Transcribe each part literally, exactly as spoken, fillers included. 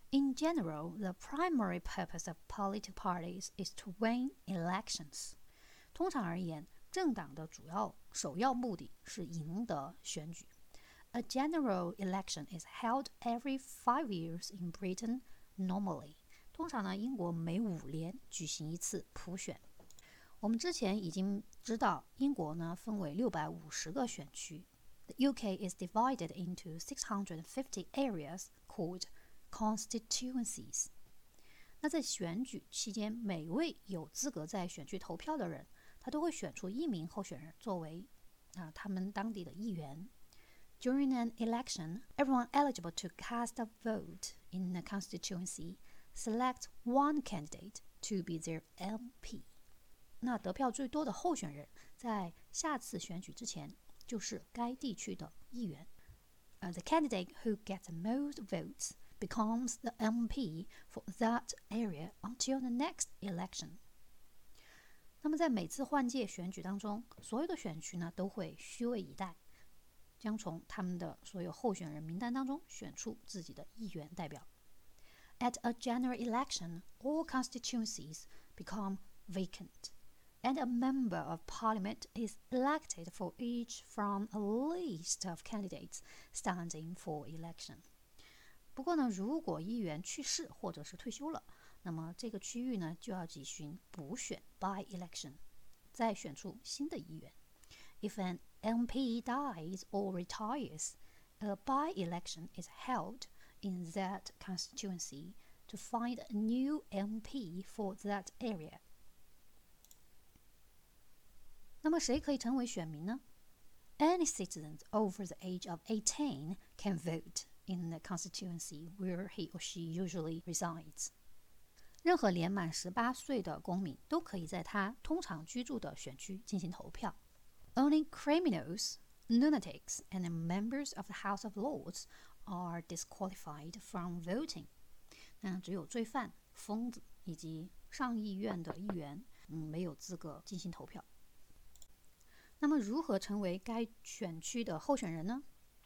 In general, the primary purpose of political parties is to win elections. 通常而言，政党的主要首要目的是赢得选举。A general election is held every five years in Britain normally. 通常呢，英国每五年举行一次普选。我们之前已经知道，英国呢分为六百五十个选区。The U K is divided into six hundred fifty areas called constituencies. 那在选举期间，每位有资格在选区投票的人，他都会选出一名候选人作为啊他们当地的议员。During an election, everyone eligible to cast a vote in a constituency selects one candidate to be their M P. 那得票最多的候选人在下次选举之前就是该地区的议员。Uh, the candidate who gets the most votes becomes the M P for that area until the next election. 那么在每次换届选举当中，所有的选区呢都会虚位以待，将从他们的所有候选人名单当中选出自己的议员代表。At a general election, all constituencies become vacant, and a member of parliament is elected for each from a list of candidates standing for election. 不过呢，如果议员去世或者是退休了，那么这个区域呢就要举行补选 by election， 再选出新的议员。If an M P dies or retires, a by-election is held in that constituency to find a new M P for that area. 那么谁可以成为选民呢？ Any citizen over the age of eighteen can vote in the constituency where he or she usually resides. 任何年满十八岁的公民都可以在他通常居住的选区进行投票。Only criminals, lunatics, and members of the House of Lords are disqualified from voting. 那只有罪犯、疯子以及上议院的议员，嗯，没有资格进行投票。那么，如何成为该选区的候选人呢？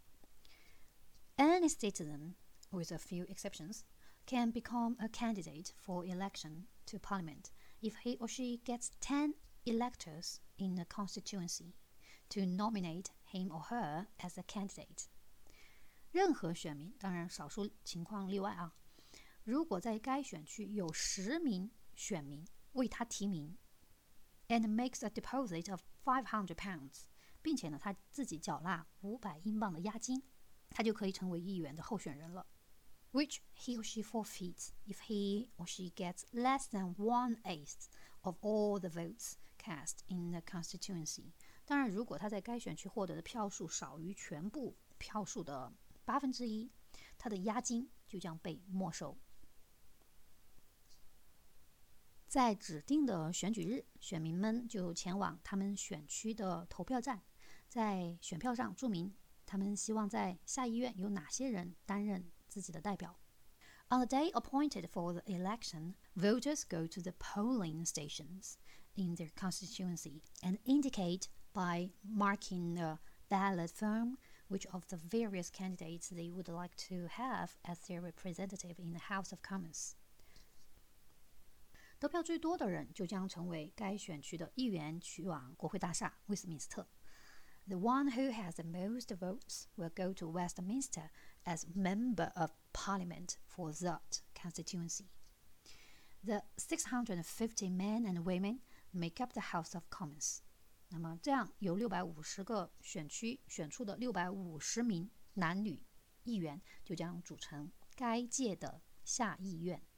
Any citizen, with a few exceptions, can become a candidate for election to Parliament if he or she gets ten electors in a constituency to nominate him or her as a candidate. 任何选民，当然少数情况例外啊。如果在该选区有十名选民为他提名 ，and makes a deposit of five hundred pounds， 并且呢他自己缴纳五百英镑的押金，他就可以成为议员的候选人了。Which he or she forfeits if he or she gets less than one-eighth of all the votes cast in the constituency. 当然，如果他在该选区获得的票数少于全部票数的八分之一，他的押金就将被没收。在指定的选举日，选民们就前往他们选区的投票站，在选票上注明他们希望在下议院有哪些人担任自己的代表。On the day appointed for the election, voters go to the polling stations in their constituency and indicate by marking the ballot form which of the various candidates they would like to have as their representative in the House of Commons. 得票最多的人就将成为该选区的议员，去往国会大厦威斯敏斯特。The one who has the most votes will go to Westminster as Member of Parliament for that constituency. The six hundred fifty men and women make up the House of Commons. 那么这样由六百五十个选区选出的六百五十名男女议员就将组成该届的下议院。